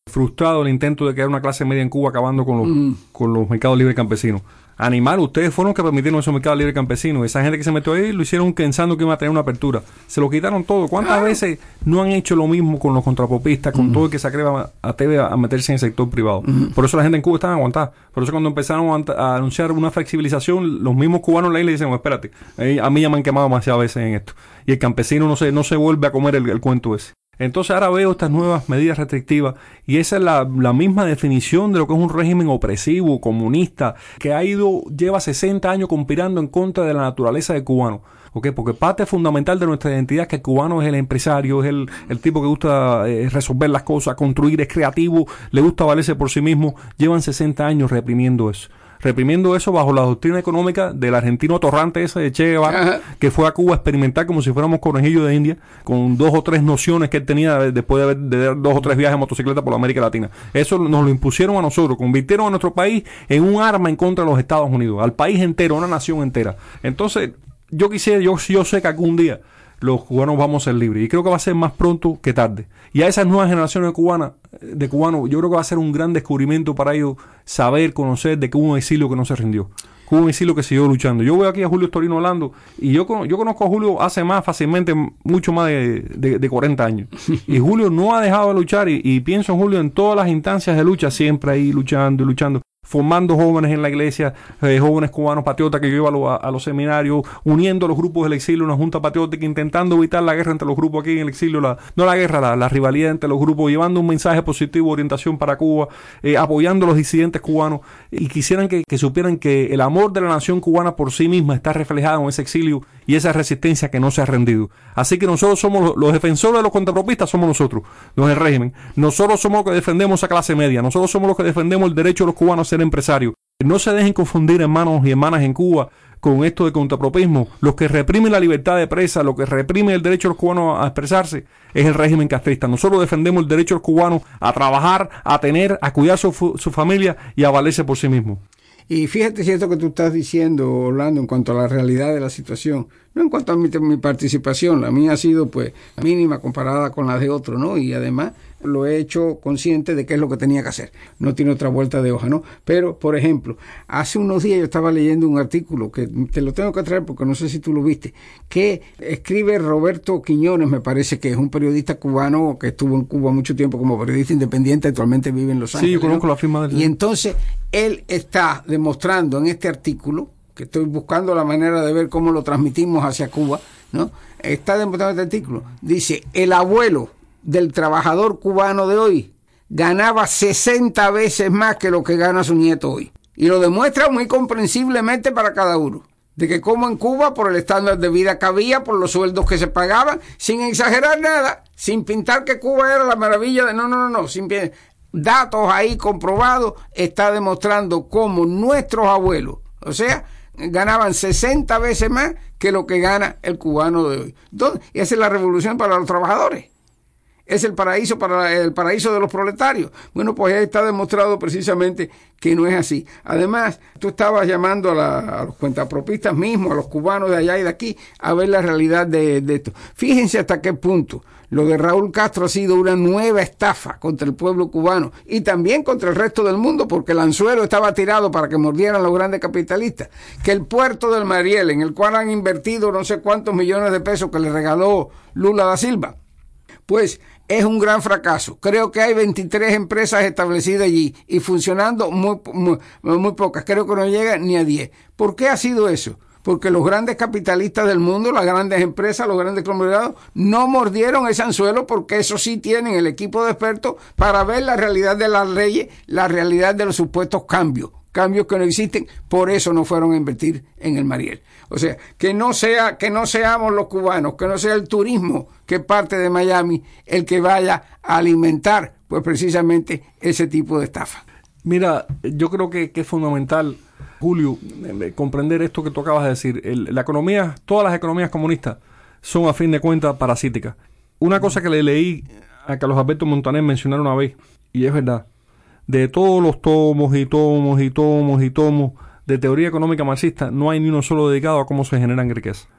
frustrado el intento de crear una clase media en Cuba acabando con los, mm. con los mercados libres campesinos. Animal, ustedes fueron los que permitieron esos mercados libres campesinos. Esa gente que se metió ahí lo hicieron pensando que iba a tener una apertura. Se lo quitaron todo. ¿Cuántas ah. veces no han hecho lo mismo con los contrapopistas, con mm. todo el que se atreva a, a, a meterse en el sector privado? Mm. Por eso la gente en Cuba está aguantada. Por eso cuando empezaron a, a anunciar una flexibilización, los mismos cubanos le dicen, oh, espérate, eh, a mí ya me han quemado demasiadas veces en esto. Y el campesino no se, no se vuelve a comer el, el cuento ese. Entonces ahora veo estas nuevas medidas restrictivas y esa es la, la misma definición de lo que es un régimen opresivo, comunista, que ha ido, lleva sesenta años conspirando en contra de la naturaleza del cubano. ¿Okay? Porque parte fundamental de nuestra identidad es que el cubano es el empresario, es el, el tipo que gusta eh, resolver las cosas, construir, es creativo, le gusta valerse por sí mismo. Llevan sesenta años reprimiendo eso. Reprimiendo eso bajo la doctrina económica del argentino torrante ese de Che Guevara, Ajá. que fue a Cuba a experimentar como si fuéramos conejillos de India, con dos o tres nociones que él tenía después de haber de dar dos o tres viajes en motocicleta por la América Latina. Eso nos lo impusieron a nosotros, convirtieron a nuestro país en un arma en contra de los Estados Unidos, al país entero, a una nación entera. Entonces, yo quisiera, yo, yo sé que algún día los cubanos vamos a ser libres y creo que va a ser más pronto que tarde. Y a esas nuevas generaciones de cubanas, de cubanos, yo creo que va a ser un gran descubrimiento para ellos saber, conocer de que hubo un exilio que no se rindió, que hubo un exilio que siguió luchando. Yo veo aquí a Julio Storino hablando y yo, yo conozco a Julio hace más fácilmente, mucho más de, de, de cuarenta años. Y Julio no ha dejado de luchar y, y pienso en Julio en todas las instancias de lucha, siempre ahí luchando y luchando. Formando jóvenes en la iglesia, eh, jóvenes cubanos patriotas que yo iba a, lo, a, a los seminarios, uniendo a los grupos del exilio, una junta patriótica, intentando evitar la guerra entre los grupos aquí en el exilio, la, no la guerra, la, la rivalidad entre los grupos, llevando un mensaje positivo, orientación para Cuba, eh, apoyando a los disidentes cubanos, y quisieran que, que supieran que el amor de la nación cubana por sí misma está reflejado en ese exilio y esa resistencia que no se ha rendido. Así que nosotros somos los, los defensores de los contrapropistas, somos nosotros, no es el régimen. Nosotros somos los que defendemos a clase media, nosotros somos los que defendemos el derecho de los cubanos a ser empresarios. No se dejen confundir, hermanos y hermanas en Cuba, con esto de contrapropismo. Los que reprimen la libertad de prensa, los que reprimen el derecho de los cubanos a expresarse, es el régimen castrista. Nosotros defendemos el derecho de los cubanos a trabajar, a tener, a cuidar su, su familia y a valerse por sí mismos. Y fíjate si esto que tú estás diciendo, Orlando, en cuanto a la realidad de la situación, no en cuanto a mi, mi participación, la mía ha sido pues mínima comparada con la de otros, ¿no? Y además lo he hecho consciente de qué es lo que tenía que hacer. No tiene otra vuelta de hoja, ¿no? Pero, por ejemplo, hace unos días yo estaba leyendo un artículo que te lo tengo que traer porque no sé si tú lo viste, que escribe Roberto Quiñones, me parece que es un periodista cubano que estuvo en Cuba mucho tiempo como periodista independiente, actualmente vive en Los Ángeles. Sí, yo conozco, ¿no?, la firma del... Y entonces él está demostrando en este artículo, que estoy buscando la manera de ver cómo lo transmitimos hacia Cuba, ¿no? Está demostrando este artículo. Dice, el abuelo del trabajador cubano de hoy ganaba sesenta veces más que lo que gana su nieto hoy. Y lo demuestra muy comprensiblemente para cada uno. De que como en Cuba, por el estándar de vida que había, por los sueldos que se pagaban, sin exagerar nada, sin pintar que Cuba era la maravilla de... No, no, no, no, sin datos ahí comprobados, está demostrando cómo nuestros abuelos, o sea, ganaban sesenta veces más que lo que gana el cubano de hoy. Entonces, esa es la revolución para los trabajadores. Es el paraíso para el paraíso de los proletarios. Bueno, pues ahí está demostrado precisamente que no es así. Además, tú estabas llamando a, la, a los cuentapropistas mismos, a los cubanos de allá y de aquí, a ver la realidad de, de esto. Fíjense hasta qué punto lo de Raúl Castro ha sido una nueva estafa contra el pueblo cubano y también contra el resto del mundo, porque el anzuelo estaba tirado para que mordieran los grandes capitalistas. Que el puerto del Mariel, en el cual han invertido no sé cuántos millones de pesos que le regaló Lula da Silva, pues es un gran fracaso. Creo que hay veintitrés empresas establecidas allí y funcionando muy, muy, muy pocas. Creo que no llegan ni a diez. ¿Por qué ha sido eso? Porque los grandes capitalistas del mundo, las grandes empresas, los grandes conglomerados, no mordieron ese anzuelo, porque eso sí tienen el equipo de expertos para ver la realidad de las leyes, la realidad de los supuestos cambios. Cambios que no existen, por eso no fueron a invertir en el Mariel. O sea, que no sea, que no seamos los cubanos, que no sea el turismo que parte de Miami el que vaya a alimentar, pues precisamente ese tipo de estafa. Mira, yo creo que, que es fundamental, Julio, eh, comprender esto que tú acabas de decir. El, la economía, todas las economías comunistas son a fin de cuentas parasíticas. Una cosa que le leí a Carlos Alberto Montaner mencionar una vez, y es verdad, de todos los tomos y tomos y tomos y tomos de teoría económica marxista, no hay ni uno solo dedicado a cómo se generan riquezas.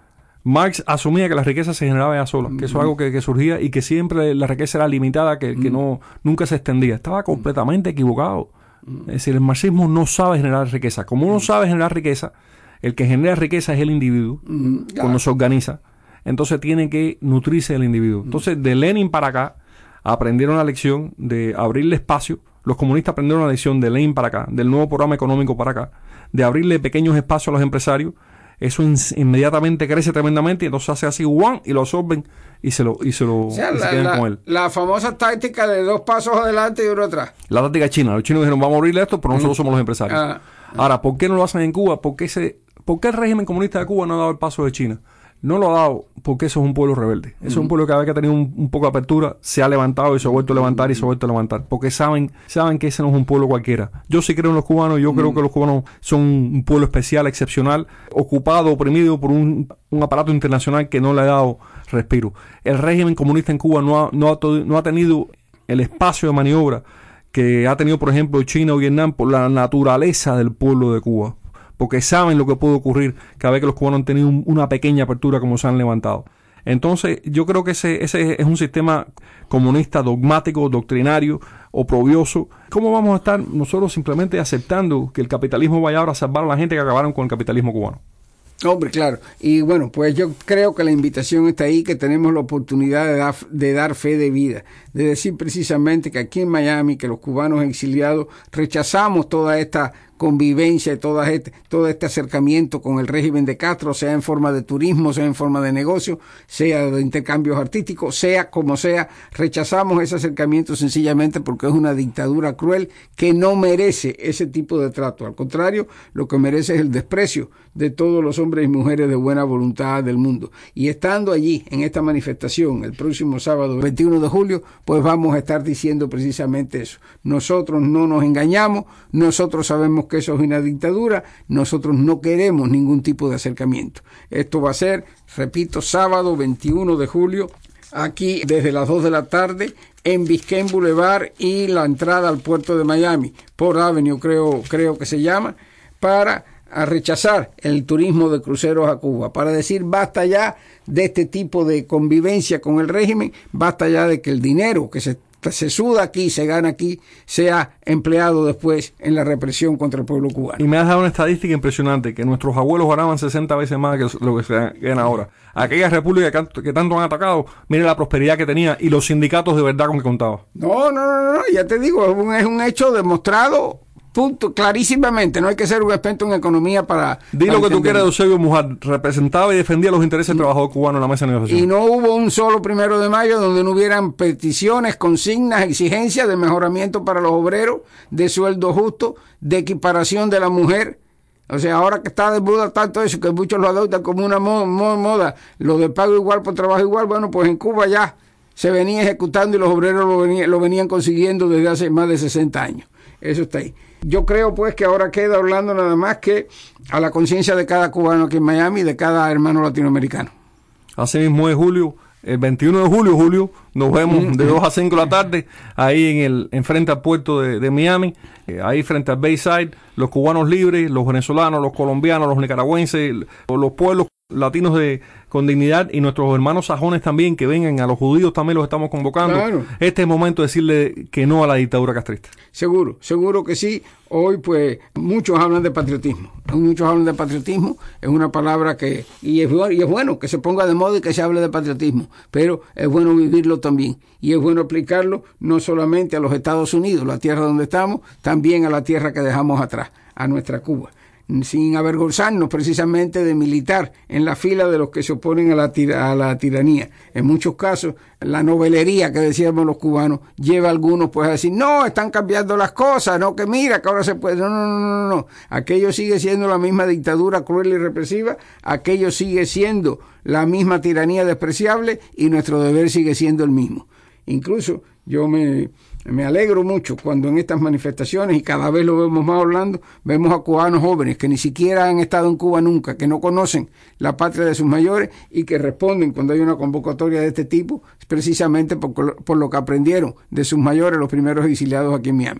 Marx asumía que la riqueza se generaba ya sola, que eso es algo que, que surgía y que siempre la riqueza era limitada, que, que no nunca se extendía. Estaba completamente equivocado. Es decir, el marxismo no sabe generar riqueza. Como no sabe generar riqueza, el que genera riqueza es el individuo, cuando se organiza. Entonces tiene que nutrirse del individuo. Entonces, de Lenin para acá, aprendieron la lección de abrirle espacio. Los comunistas aprendieron la lección de Lenin para acá, del nuevo programa económico para acá, de abrirle pequeños espacios a los empresarios. Eso in- inmediatamente crece tremendamente y entonces hace así, ¡guau! Y lo absorben y se lo, y se lo O sea, y se la, quedan la- con él. la famosa táctica de dos pasos adelante y uno atrás. La táctica china. Los chinos dijeron, vamos a abrirle esto, pero nosotros somos los empresarios. Ah, Ahora, ¿por qué no lo hacen en Cuba? ¿Por qué, se, ¿Por qué el régimen comunista de Cuba no ha dado el paso de China? No lo ha dado porque eso es un pueblo rebelde. Eso es un pueblo que cada vez que ha tenido un, un poco de apertura se ha levantado y se ha vuelto a levantar y se ha vuelto a levantar. Porque saben saben que ese no es un pueblo cualquiera. Yo sí creo en los cubanos. Yo creo que los cubanos son un pueblo especial, excepcional, ocupado, oprimido por un, un aparato internacional que no le ha dado respiro. El régimen comunista en Cuba no ha, no ha, to- no ha tenido el espacio de maniobra que ha tenido, por ejemplo, China o Vietnam por la naturaleza del pueblo de Cuba. Porque saben lo que puede ocurrir cada vez que los cubanos han tenido un, una pequeña apertura como se han levantado. Entonces, yo creo que ese, ese es un sistema comunista dogmático, doctrinario, oprobioso. ¿Cómo vamos a estar nosotros simplemente aceptando que el capitalismo vaya ahora a salvar a la gente que acabaron con el capitalismo cubano? Hombre, claro. Y bueno, pues yo creo que la invitación está ahí, que tenemos la oportunidad de dar, de dar fe de vida, de decir precisamente que aquí en Miami, que los cubanos exiliados rechazamos toda esta convivencia y todo este, todo este acercamiento con el régimen de Castro, sea en forma de turismo, sea en forma de negocio, sea de intercambios artísticos, sea como sea, rechazamos ese acercamiento sencillamente porque es una dictadura cruel que no merece ese tipo de trato. Al contrario, lo que merece es el desprecio de todos los hombres y mujeres de buena voluntad del mundo. Y estando allí en esta manifestación el próximo sábado veintiuno de julio, pues vamos a estar diciendo precisamente eso. Nosotros no nos engañamos, nosotros sabemos que eso es una dictadura, nosotros no queremos ningún tipo de acercamiento. Esto va a ser, repito, sábado veintiuno de julio, aquí desde las dos de la tarde, en Biscayne Boulevard y la entrada al puerto de Miami, Port Avenue creo, creo que se llama, para a rechazar el turismo de cruceros a Cuba, para decir basta ya de este tipo de convivencia con el régimen, basta ya de que el dinero que se se suda aquí, se gana aquí, sea empleado después en la represión contra el pueblo cubano. Y me has dado una estadística impresionante, que nuestros abuelos ganaban sesenta veces más que lo que se gana ahora. Aquellas repúblicas que, que tanto han atacado, mire la prosperidad que tenía y los sindicatos de verdad con que contaba. No, no, no, no, ya te digo, es un, es un hecho demostrado, punto, clarísimamente. No hay que ser un experto en economía para... Di para lo que tú entenderlo. quieras de Eusebio Mujar, representaba y defendía los intereses del trabajador cubano en la mesa de negociación. Y no hubo un solo primero de mayo donde no hubieran peticiones, consignas, exigencias de mejoramiento para los obreros, de sueldo justo, de equiparación de la mujer. O sea, ahora que está de moda tanto eso, que muchos lo adoptan como una mo- mo- moda, lo de pago igual por trabajo igual, bueno, pues en Cuba ya se venía ejecutando y los obreros lo, venía, lo venían consiguiendo desde hace más de sesenta años. Eso está ahí. Yo creo pues que ahora queda hablando nada más que a la conciencia de cada cubano aquí en Miami y de cada hermano latinoamericano. Así mismo es, Julio. El veintiuno de julio, Julio, nos vemos mm. de dos a cinco de la tarde, ahí en el en frente al puerto de, de Miami, eh, ahí frente al Bayside, los cubanos libres, los venezolanos, los colombianos, los nicaragüenses, los pueblos latinos de con dignidad y nuestros hermanos sajones también que vengan, a los judíos también los estamos convocando. Claro. Este es el momento de decirle que no a la dictadura castrista. Seguro, seguro que sí. Hoy pues muchos hablan de patriotismo, muchos hablan de patriotismo, es una palabra que, y es, y es bueno que se ponga de moda y que se hable de patriotismo, pero es bueno vivirlo también, y es bueno aplicarlo no solamente a los Estados Unidos, la tierra donde estamos, también a la tierra que dejamos atrás, a nuestra Cuba, sin avergonzarnos precisamente de militar en la fila de los que se oponen a la, tira, a la tiranía. En muchos casos, la novelería que decíamos los cubanos lleva a algunos pues a decir, no, están cambiando las cosas, no, que mira, que ahora se puede. No, no, no, no, no. Aquello sigue siendo la misma dictadura cruel y represiva, aquello sigue siendo la misma tiranía despreciable y nuestro deber sigue siendo el mismo. Incluso yo me... Me alegro mucho cuando en estas manifestaciones, y cada vez lo vemos más hablando, vemos a cubanos jóvenes que ni siquiera han estado en Cuba nunca, que no conocen la patria de sus mayores y que responden cuando hay una convocatoria de este tipo, precisamente por, por lo que aprendieron de sus mayores, los primeros exiliados aquí en Miami.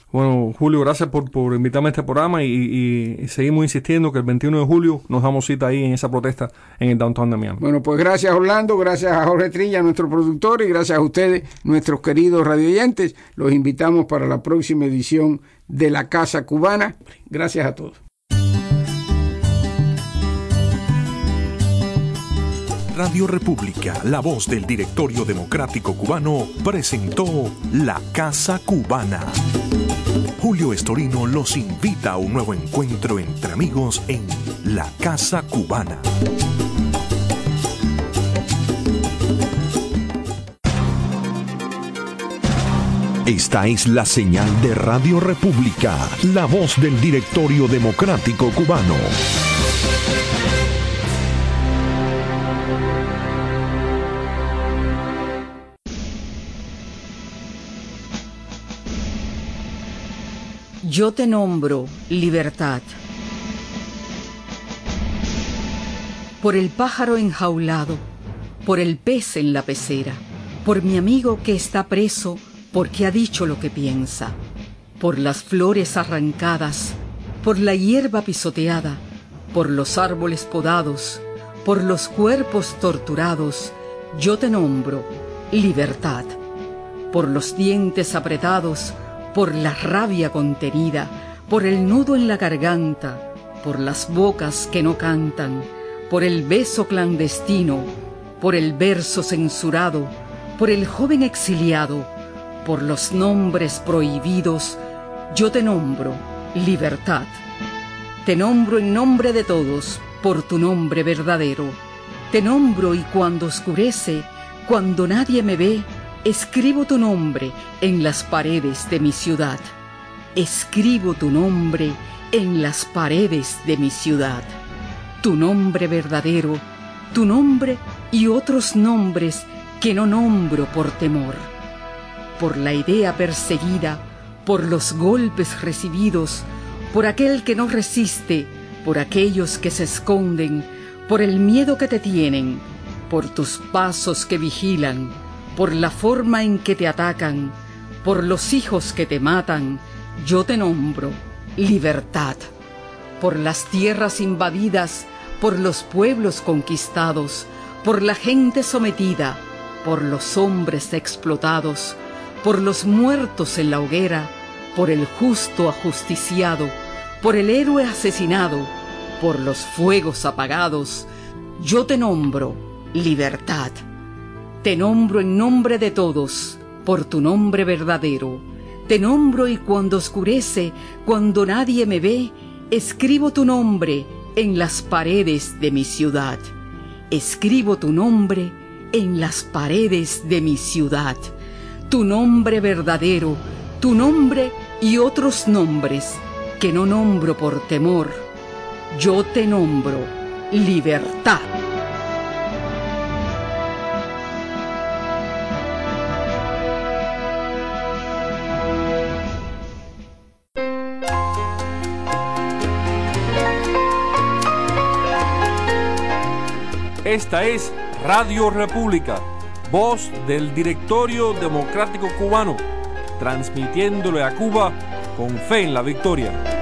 Bueno, Julio, gracias por, por invitarme a este programa y, y, y seguimos insistiendo que el veintiuno de julio nos damos cita ahí en esa protesta en el downtown de Miami. Bueno, pues gracias Orlando, gracias a Jorge Trilla, nuestro productor, y gracias a ustedes, nuestros queridos radioyentes. Los invitamos para la próxima edición de La Casa Cubana. Gracias a todos. Radio República, la voz del Directorio Democrático Cubano, presentó La Casa Cubana. Julio Estorino los invita a un nuevo encuentro entre amigos en La Casa Cubana. Esta es la señal de Radio República, la voz del Directorio Democrático Cubano. Yo te nombro libertad. Por el pájaro enjaulado, por el pez en la pecera, por mi amigo que está preso porque ha dicho lo que piensa, por las flores arrancadas, por la hierba pisoteada, por los árboles podados, por los cuerpos torturados, yo te nombro libertad. Por los dientes apretados, por la rabia contenida, por el nudo en la garganta, por las bocas que no cantan, por el beso clandestino, por el verso censurado, por el joven exiliado, por los nombres prohibidos, yo te nombro libertad. Te nombro en nombre de todos, por tu nombre verdadero. Te nombro y cuando oscurece, cuando nadie me ve, escribo tu nombre en las paredes de mi ciudad. Escribo tu nombre en las paredes de mi ciudad. Tu nombre verdadero, tu nombre y otros nombres que no nombro por temor. Por la idea perseguida, por los golpes recibidos, por aquel que no resiste, por aquellos que se esconden, por el miedo que te tienen, por tus pasos que vigilan, por la forma en que te atacan, por los hijos que te matan, yo te nombro libertad. Por las tierras invadidas, por los pueblos conquistados, por la gente sometida, por los hombres explotados, por los muertos en la hoguera, por el justo ajusticiado, por el héroe asesinado, por los fuegos apagados, yo te nombro libertad. Te nombro en nombre de todos, por tu nombre verdadero. Te nombro y cuando oscurece, cuando nadie me ve, escribo tu nombre en las paredes de mi ciudad. Escribo tu nombre en las paredes de mi ciudad. Tu nombre verdadero, tu nombre y otros nombres que no nombro por temor. Yo te nombro libertad. Esta es Radio República, voz del Directorio Democrático Cubano, transmitiéndole a Cuba con fe en la victoria.